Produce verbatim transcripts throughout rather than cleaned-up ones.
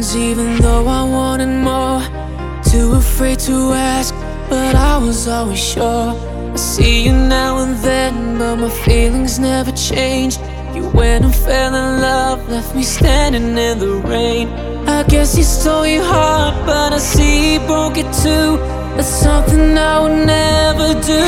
feelings even though I wanted more. Too afraid to ask, but I was always sure. I see you now and then, but my feelings never changed. You went and fell in love, left me standing in the rain. I guess he stole your heart, but I see he broke it too. That's something I would never do.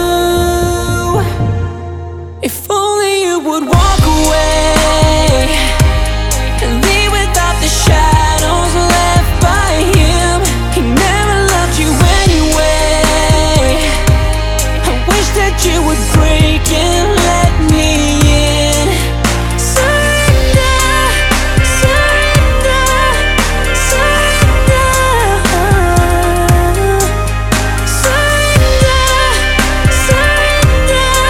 If only you would walk away and leave without the shadows left by him. He never loved you anyway. I wish that you would break and let me in. Surrender, surrender, surrender, surrender, surrender,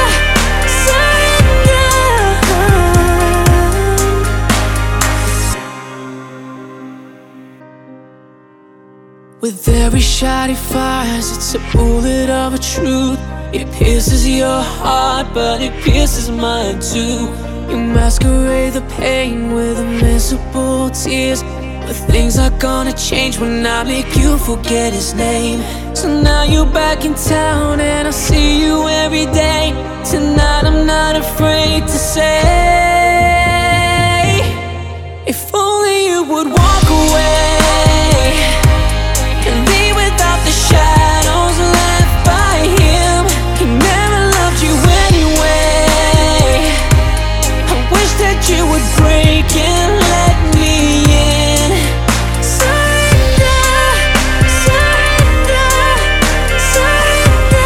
surrender. With every shot he fires, it's a bullet of a truth. It pierces your heart, but it pierces mine too. You masquerade the pain with invincible tears, but things are gonna change when I make you forget his name. So now you're back in town and I see you every day. Tonight I'm not afraid to say, if only you would walk away and leave without the shadows left by him. He never loved you anyway. I wish that you would break and let me in. Surrender, surrender, surrender,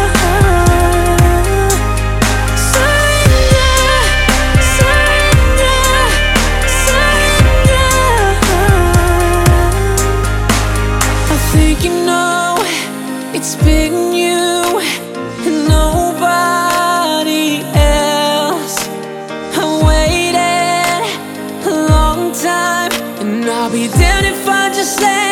surrender, surrender, surrender. I think you know it's been you and nobody else. I waited a long time, and I'll be damned if I just let